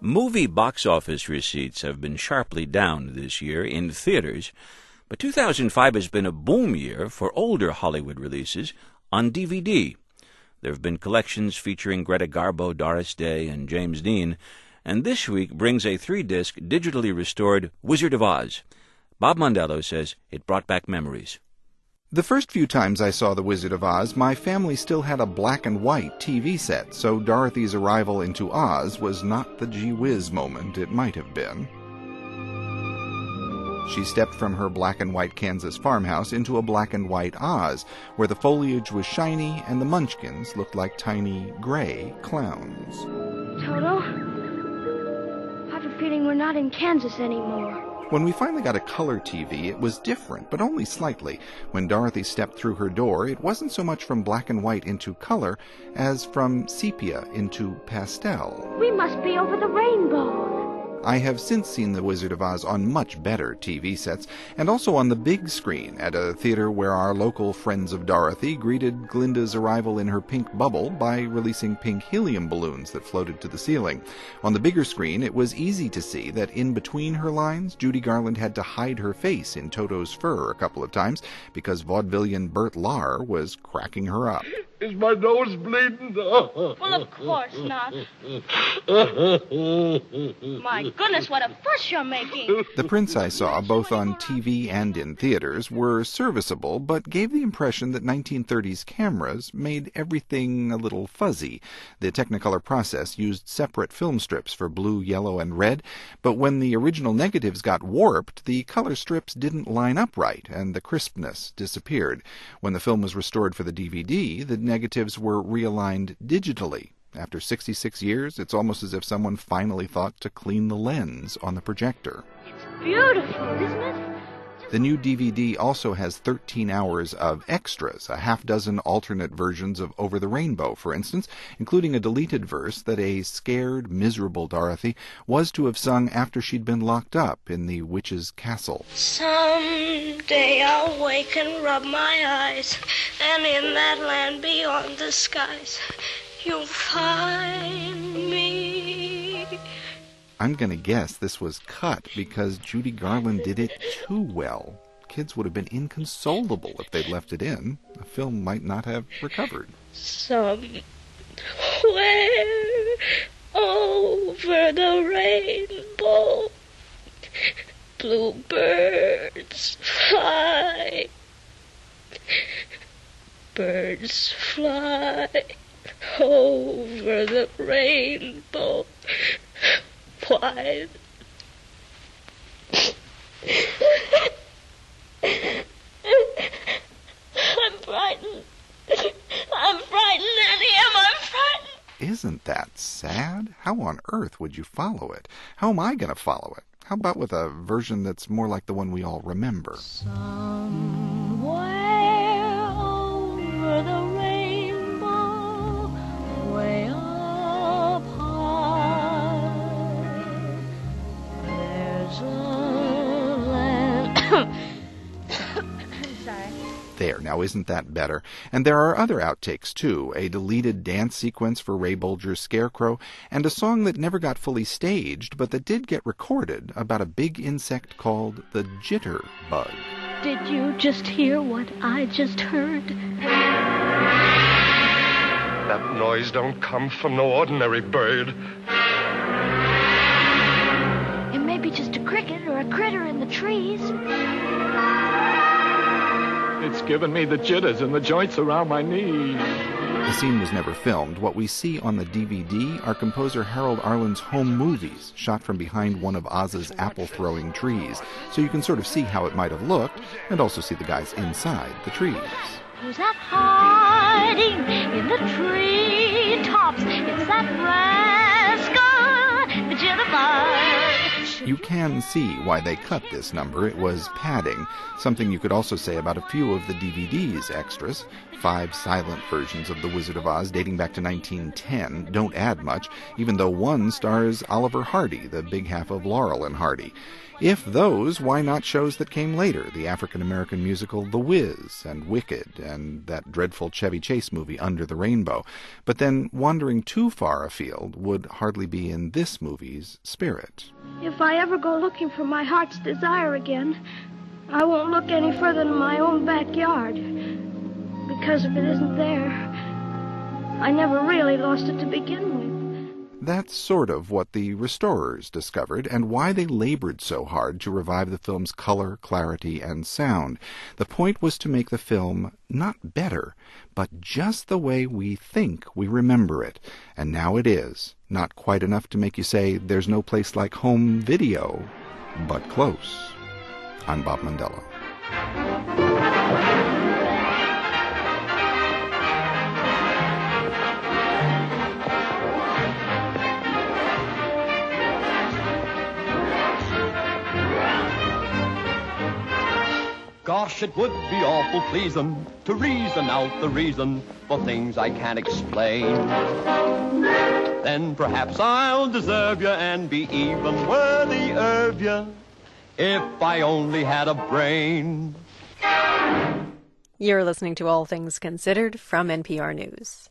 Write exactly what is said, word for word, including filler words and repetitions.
Movie box office receipts have been sharply down this year in theaters, but two thousand five has been a boom year for older Hollywood releases on D V D. There have been collections featuring Greta Garbo, Doris Day, and James Dean, and this week brings a three-disc, digitally restored Wizard of Oz. Bob Mondello says it brought back memories. The first few times I saw The Wizard of Oz, my family still had a black and white T V set, so Dorothy's arrival into Oz was not the gee whiz moment it might have been. She stepped from her black and white Kansas farmhouse into a black and white Oz, where the foliage was shiny and the Munchkins looked like tiny gray clowns. Toto, I have a feeling we're not in Kansas anymore. When we finally got a color T V, it was different, but only slightly. When Dorothy stepped through her door, it wasn't so much from black and white into color as from sepia into pastel. We must be over the rainbow. I have since seen The Wizard of Oz on much better T V sets, and also on the big screen at a theater where our local Friends of Dorothy greeted Glinda's arrival in her pink bubble by releasing pink helium balloons that floated to the ceiling. On the bigger screen, it was easy to see that in between her lines, Judy Garland had to hide her face in Toto's fur a couple of times because vaudevillian Bert Lahr was cracking her up. Is my nose bleeding? Well, of course not. My goodness, what a fuss you're making. The prints I saw, both on T V and in theaters, were serviceable, but gave the impression that nineteen thirties cameras made everything a little fuzzy. The Technicolor process used separate film strips for blue, yellow, and red, but when the original negatives got warped, the color strips didn't line up right, and the crispness disappeared. When the film was restored for the D V D, the negatives were realigned digitally. After sixty-six years, it's almost as if someone finally thought to clean the lens on the projector. It's beautiful, isn't it? The new D V D also has thirteen hours of extras, a half dozen alternate versions of Over the Rainbow, for instance, including a deleted verse that a scared, miserable Dorothy was to have sung after she'd been locked up in the witch's castle. Someday I'll wake and rub my eyes, and in that land beyond the skies, you'll find me. I'm going to guess this was cut because Judy Garland did it too well. Kids would have been inconsolable if they'd left it in. The film might not have recovered. Somewhere over the rainbow, bluebirds fly. Birds fly over the rainbow. Why? I'm frightened. I'm frightened, Annie. Am I frightened? Isn't that sad? How on earth would you follow it? How am I going to follow it? How about with a version that's more like the one we all remember? Somewhere over the rainbow, way up high, there's a land... Sorry. There, now isn't that better? And there are other outtakes, too. A deleted dance sequence for Ray Bolger's Scarecrow, and a song that never got fully staged, but that did get recorded about a big insect called the jitter bug. Did you just hear what I just heard? That noise don't come from no ordinary bird. It may be just a cricket or a critter in the trees. It's given me the jitters and the joints around my knees. The scene was never filmed. What we see on the D V D are composer Harold Arlen's home movies, shot from behind one of Oz's apple-throwing trees, so you can sort of see how it might have looked, and also see the guys inside the trees. Who's that hiding in the tree tops? It's that rascal, the jitterbug. You can see why they cut this number. It was padding, something you could also say about a few of the D V D's extras. Five silent versions of The Wizard of Oz dating back to nineteen ten don't add much, even though one stars Oliver Hardy, the big half of Laurel and Hardy. If those, why not shows that came later, the African-American musical The Wiz and Wicked and that dreadful Chevy Chase movie Under the Rainbow? But then wandering too far afield would hardly be in this movie's spirit. If I ever go looking for my heart's desire again, I won't look any further than my own backyard. Because if it isn't there, I never really lost it to begin with. That's sort of what the restorers discovered, and why they labored so hard to revive the film's color, clarity, and sound. The point was to make the film not better, but just the way we think we remember it. And now it is. Not quite enough to make you say there's no place like home video, but close. I'm Bob Mondello. Gosh, it would be awful pleasing to reason out the reason for things I can't explain. Then perhaps I'll deserve you and be even worthy of you if I only had a brain. You're listening to All Things Considered from N P R News.